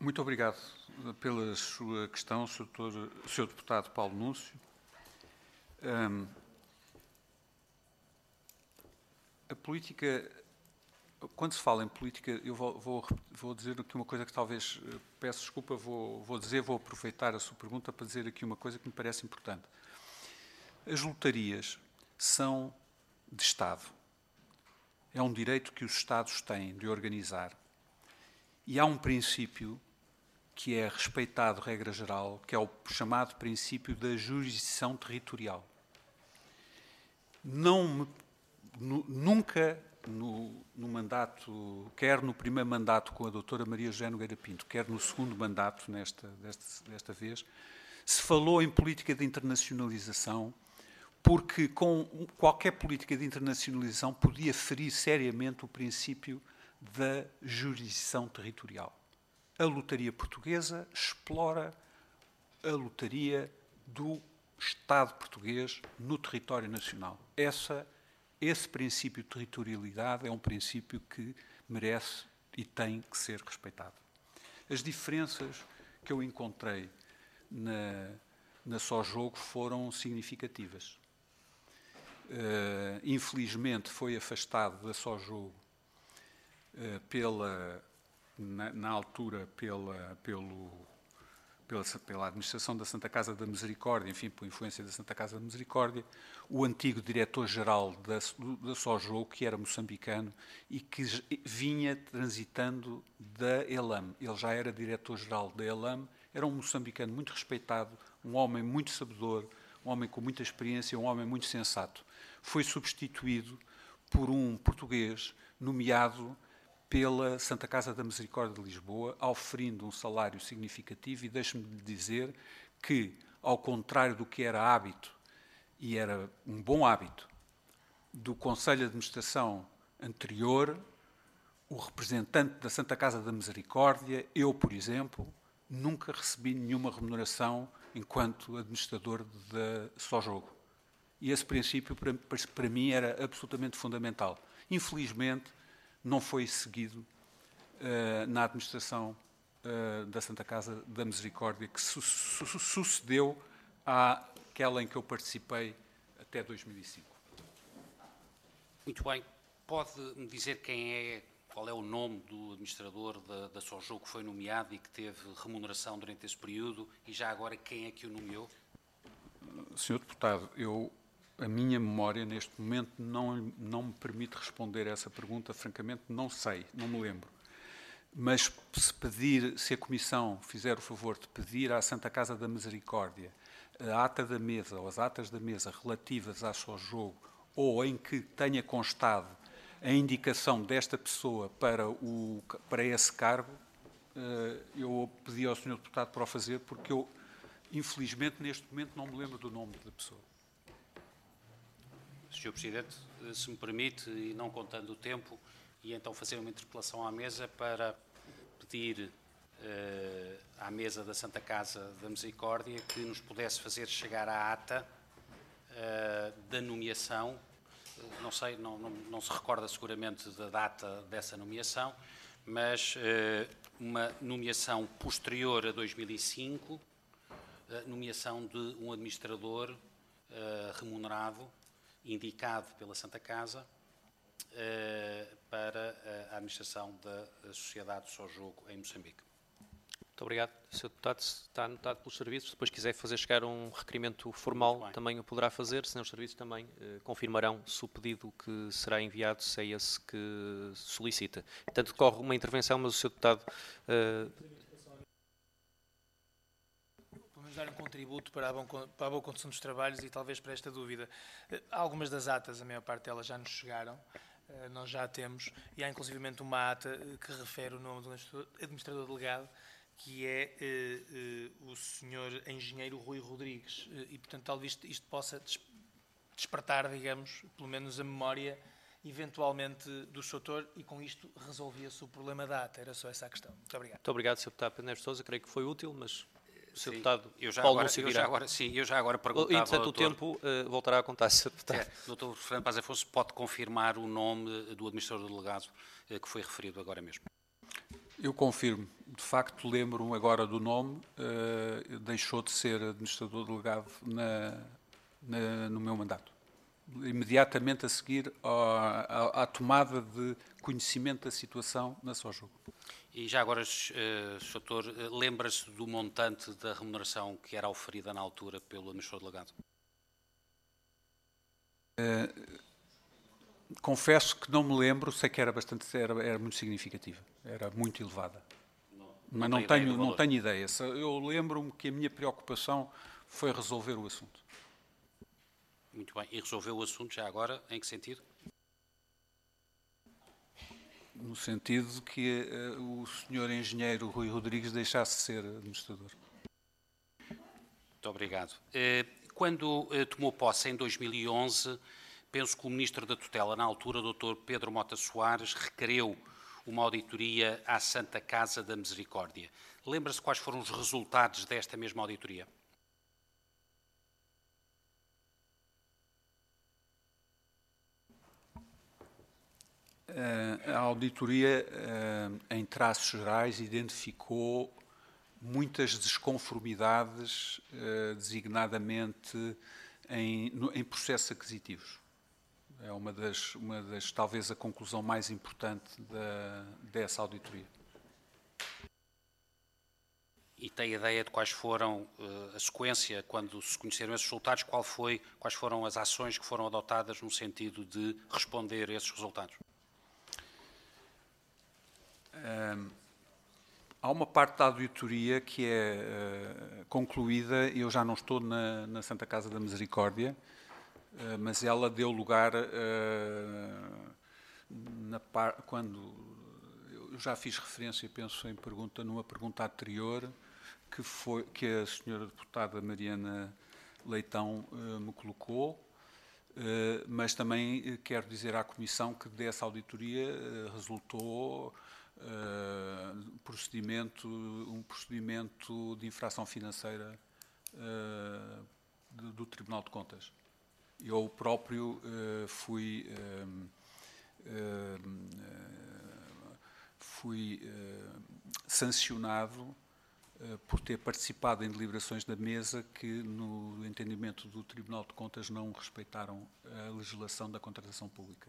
Muito obrigado pela sua questão, Sr. Deputado Paulo Núncio. A política, quando se fala em política, eu vou dizer aqui uma coisa que talvez, peço desculpa, vou aproveitar a sua pergunta para dizer aqui uma coisa que me parece importante. As lotarias são de Estado. É um direito que os Estados têm de organizar. E há um princípio que é respeitado, regra geral, que é o chamado princípio da jurisdição territorial. Nunca no mandato, quer no primeiro mandato com a doutora Maria José Nogueira Pinto, quer no segundo mandato, desta vez, se falou em política de internacionalização, porque com qualquer política de internacionalização podia ferir seriamente o princípio da jurisdição territorial. A lotaria portuguesa explora a lotaria do Estado português no território nacional. Esse princípio de territorialidade é um princípio que merece e tem que ser respeitado. As diferenças que eu encontrei na Só Jogo foram significativas. Infelizmente foi afastado da Só Jogo na altura pela administração da Santa Casa da Misericórdia, enfim, por influência da Santa Casa da Misericórdia, o antigo diretor-geral da Só Jogo, que era moçambicano e que vinha transitando da ELAM. Ele já era diretor-geral da ELAM, era um moçambicano muito respeitado, um homem muito sabedor, um homem com muita experiência, um homem muito sensato. Foi substituído por um português nomeado pela Santa Casa da Misericórdia de Lisboa, oferindo um salário significativo, e deixe-me dizer que, ao contrário do que era hábito, e era um bom hábito, do Conselho de Administração anterior, o representante da Santa Casa da Misericórdia, eu, por exemplo, nunca recebi nenhuma remuneração enquanto administrador da Só Jogo. E esse princípio, para mim, era absolutamente fundamental. Infelizmente, não foi seguido na administração da Santa Casa da Misericórdia, que sucedeu àquela em que eu participei até 2005. Muito bem. Pode-me dizer qual é o nome do administrador da Só Jogo que foi nomeado e que teve remuneração durante esse período, e já agora quem é que o nomeou? Senhor Deputado, a minha memória, neste momento, não me permite responder a essa pergunta. Francamente, não sei, não me lembro. Mas se a Comissão fizer o favor de pedir à Santa Casa da Misericórdia a ata da mesa, ou as atas da mesa relativas à Só Jogo, ou em que tenha constado a indicação desta pessoa para esse cargo, eu pedi ao Sr. Deputado para o fazer, porque eu, infelizmente, neste momento, não me lembro do nome da pessoa. Sr. Presidente, se me permite, e não contando o tempo, e então fazer uma interpelação à mesa para pedir à mesa da Santa Casa da Misericórdia que nos pudesse fazer chegar a ata da nomeação. Não sei, não se recorda seguramente da data dessa nomeação, mas uma nomeação posterior a 2005, nomeação de um administrador remunerado, indicado pela Santa Casa, para a administração da Sociedade Só Jogo em Moçambique. Muito obrigado, Sr. Deputado. Está anotado pelos serviços. Depois, quiser fazer chegar um requerimento formal, também o poderá fazer, senão os serviços também confirmarão se o pedido que será enviado se é esse que solicita. Portanto, decorre uma intervenção, mas o Sr. Deputado... Dar um contributo para a boa condução dos trabalhos e talvez para esta dúvida. Algumas das atas, a maior parte delas já nos chegaram, nós já a temos, e há inclusivamente uma ata que refere o nome do administrador delegado, que é o Sr. Engenheiro Rui Rodrigues, e portanto talvez isto possa despertar, digamos, pelo menos a memória, eventualmente, do Sr. Autor, e com isto resolvia-se o problema da ata. Era só essa a questão. Muito obrigado. Muito obrigado, Sr. Deputado Pedro Neves Sousa, creio que foi útil, mas... Sr. Deputado, eu já agora perguntava... E, entretanto, o tempo voltará a contar, Sr. Deputado. Dr. Fernando Paz Afonso, pode confirmar o nome do administrador delegado que foi referido agora mesmo? Eu confirmo. De facto, lembro-me agora do nome, deixou de ser administrador delegado no meu mandato. Imediatamente a seguir à tomada de conhecimento da situação na Sojogo. E já agora, Sr. Doutor, lembra-se do montante da remuneração que era oferida na altura pelo administrador delegado? Confesso que não me lembro, sei que era muito significativa, era muito elevada. Mas não tenho ideia. Eu lembro-me que a minha preocupação foi resolver o assunto. Muito bem. E resolveu o assunto já agora? Em que sentido? No sentido de que o senhor engenheiro Rui Rodrigues deixasse de ser administrador. Muito obrigado. Quando tomou posse em 2011, penso que o Ministro da Tutela, na altura, o Dr. Pedro Mota Soares, requereu uma auditoria à Santa Casa da Misericórdia. Lembra-se quais foram os resultados desta mesma auditoria? A auditoria, em traços gerais, identificou muitas desconformidades, designadamente em processos aquisitivos. É uma das talvez a conclusão mais importante dessa auditoria. E tem ideia de quais foram a sequência, quando se conheceram esses resultados, quais foram as ações que foram adotadas no sentido de responder a esses resultados? Há uma parte da auditoria que é concluída, eu já não estou na Santa Casa da Misericórdia, mas ela deu lugar, quando eu já fiz referência, penso numa pergunta anterior, que a senhora deputada Mariana Leitão me colocou, mas também quero dizer à Comissão que dessa auditoria resultou um procedimento de infração financeira do Tribunal de Contas. Eu próprio fui sancionado por ter participado em deliberações da mesa que, no entendimento do Tribunal de Contas, não respeitaram a legislação da contratação pública.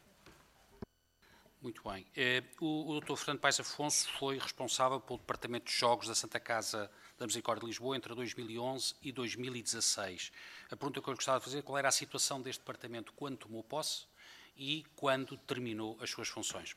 Muito bem. O Dr. Fernando Paes Afonso foi responsável pelo Departamento de Jogos da Santa Casa da Misericórdia de Lisboa entre 2011 e 2016. A pergunta que eu gostava de fazer é qual era a situação deste departamento quando tomou posse e quando terminou as suas funções.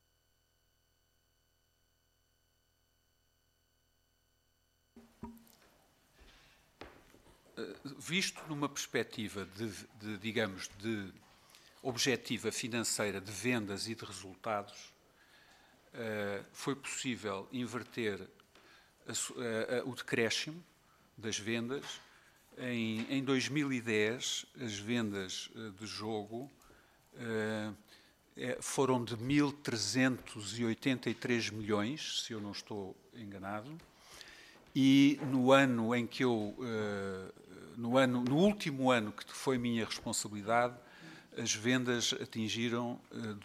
Visto numa perspectiva digamos, de objetiva financeira de vendas e de resultados, foi possível inverter o decréscimo das vendas. Em 2010, as vendas de jogo foram de 1.383 milhões, se eu não estou enganado, e no último ano que foi minha responsabilidade, as vendas atingiram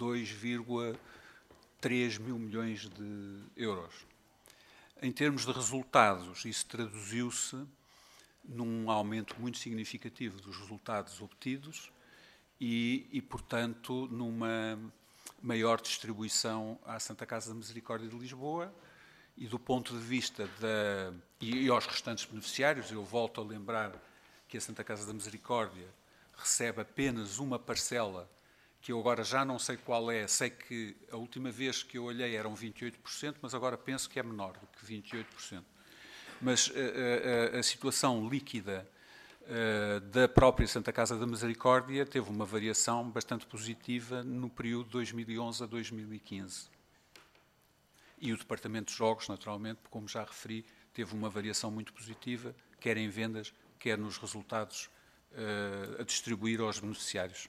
2,3 mil milhões de euros. Em termos de resultados, isso traduziu-se num aumento muito significativo dos resultados obtidos e, portanto, numa maior distribuição à Santa Casa da Misericórdia de Lisboa e do ponto de vista e aos restantes beneficiários. Eu volto a lembrar que a Santa Casa da Misericórdia recebe apenas uma parcela, que eu agora já não sei qual é, sei que a última vez que eu olhei eram 28%, mas agora penso que é menor do que 28%. Mas a situação líquida da própria Santa Casa da Misericórdia teve uma variação bastante positiva no período de 2011 a 2015. E o Departamento de Jogos, naturalmente, como já referi, teve uma variação muito positiva, quer em vendas, quer nos resultados a distribuir aos beneficiários.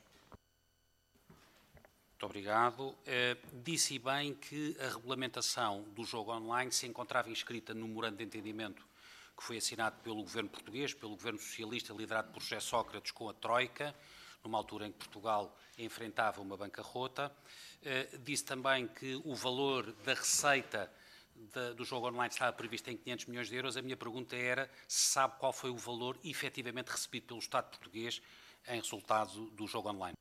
Muito obrigado. Disse bem que a regulamentação do jogo online se encontrava inscrita no memorando de entendimento que foi assinado pelo governo português, pelo governo socialista liderado por José Sócrates com a Troika, numa altura em que Portugal enfrentava uma bancarrota. Disse também que o valor da receita do jogo online estava prevista em 500 milhões de euros. A minha pergunta era se sabe qual foi o valor efetivamente recebido pelo Estado português em resultado do jogo online.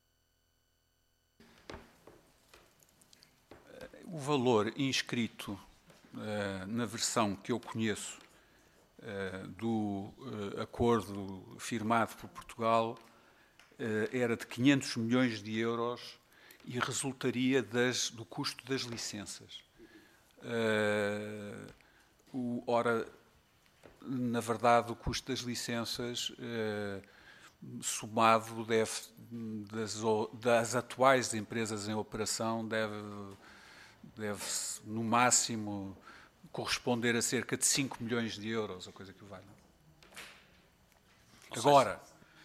O valor inscrito na versão que eu conheço do acordo firmado por Portugal era de 500 milhões de euros e resultaria do custo das licenças. Ora, na verdade, o custo das licenças somado das atuais empresas em operação deve no máximo corresponder a cerca de 5 milhões de euros, a coisa que vale. Agora,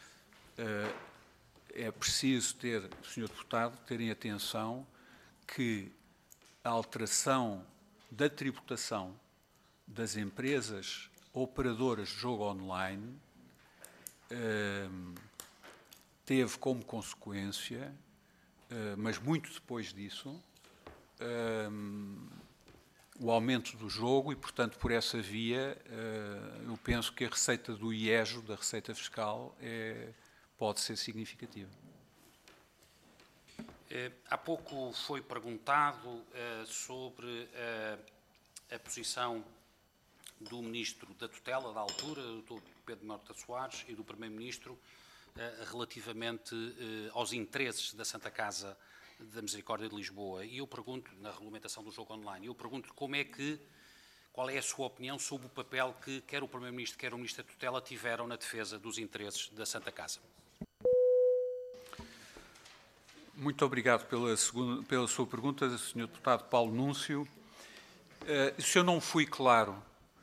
é preciso Sr. Deputado, terem atenção que a alteração da tributação das empresas operadoras de jogo online teve como consequência, mas muito depois disso, o aumento do jogo e, portanto, por essa via, eu penso que a receita do IEJO, da Receita Fiscal, pode ser significativa. Há pouco foi perguntado sobre a posição do Ministro da Tutela, da altura, o Dr. Pedro Mota Soares, e do Primeiro-Ministro, relativamente aos interesses da Santa Casa da Misericórdia de Lisboa. E eu pergunto, na regulamentação do jogo online, qual é a sua opinião sobre o papel que quer o Primeiro-Ministro, quer o Ministro da Tutela tiveram na defesa dos interesses da Santa Casa? Muito obrigado pela sua pergunta, Sr. Deputado Paulo Núncio. Se eu não fui claro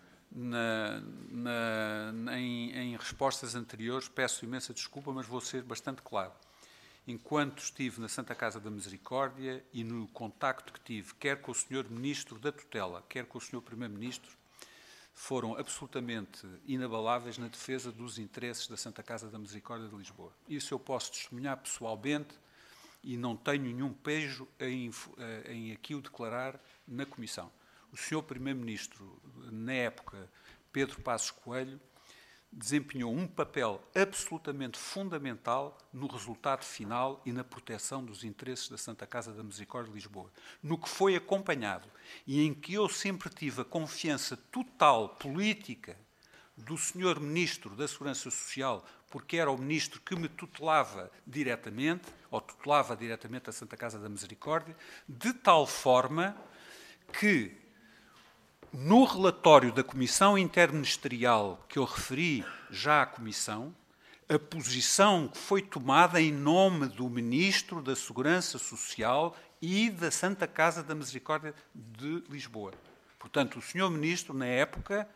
em respostas anteriores, peço imensa desculpa, mas vou ser bastante claro. Enquanto estive na Santa Casa da Misericórdia e no contacto que tive, quer com o Sr. Ministro da Tutela, quer com o Sr. Primeiro-Ministro, foram absolutamente inabaláveis na defesa dos interesses da Santa Casa da Misericórdia de Lisboa. Isso eu posso testemunhar pessoalmente e não tenho nenhum pejo em aqui o declarar na Comissão. O Sr. Primeiro-Ministro, na época, Pedro Passos Coelho, desempenhou um papel absolutamente fundamental no resultado final e na proteção dos interesses da Santa Casa da Misericórdia de Lisboa, no que foi acompanhado e em que eu sempre tive a confiança total política do Sr. Ministro da Segurança Social, porque era o Ministro que me tutelava diretamente, ou tutelava diretamente a Santa Casa da Misericórdia, de tal forma que no relatório da Comissão Interministerial que eu referi já à Comissão, a posição que foi tomada em nome do Ministro da Segurança Social e da Santa Casa da Misericórdia de Lisboa. Portanto, o Sr. Ministro, na época,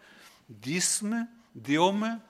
deu-me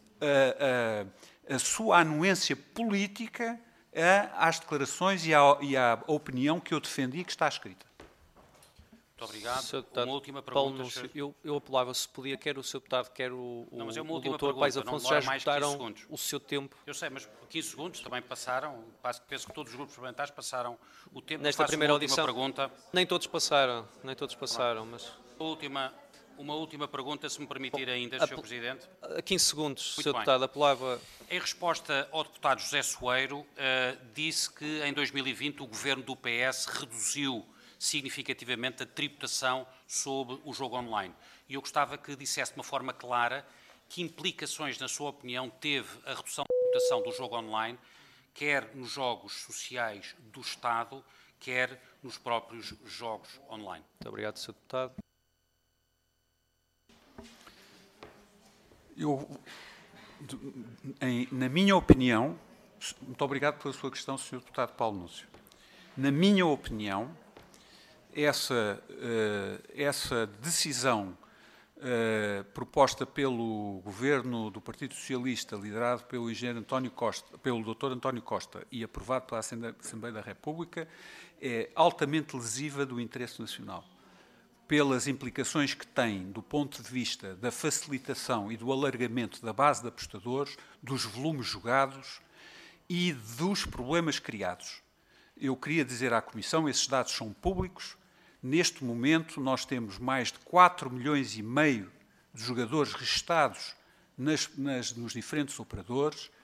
a sua anuência política às declarações e à opinião que eu defendi e que está escrita. Muito obrigado. Uma última pergunta. Paulo, eu apelava se podia, quer o Sr. Deputado, quer o Dr. Paes Afonso, já esgotaram o seu tempo. Eu sei, mas 15 segundos também passaram. Penso que todos os grupos parlamentares passaram o tempo. Nesta primeira audição, pergunta. Nem todos passaram, mas... Uma última pergunta, se me permitir ainda, Sr. Presidente. 15 segundos, Sr. Deputado, apelava... Em resposta ao deputado José Soeiro, disse que em 2020 o governo do PS reduziu significativamente a tributação sobre o jogo online. E eu gostava que dissesse de uma forma clara que implicações, na sua opinião, teve a redução da tributação do jogo online, quer nos jogos sociais do Estado, quer nos próprios jogos online. Muito obrigado, Sr. Deputado. Na minha opinião, muito obrigado pela sua questão, Sr. Deputado Paulo Núncio. Na minha opinião, essa decisão proposta pelo governo do Partido Socialista, liderado pelo engenheiro António Costa, pelo Dr. António Costa e aprovado pela Assembleia da República, é altamente lesiva do interesse nacional, pelas implicações que tem do ponto de vista da facilitação e do alargamento da base de apostadores, dos volumes jogados e dos problemas criados. Eu queria dizer à Comissão, esses dados são públicos, Neste momento, nós temos mais de 4,5 milhões de jogadores registados nos diferentes operadores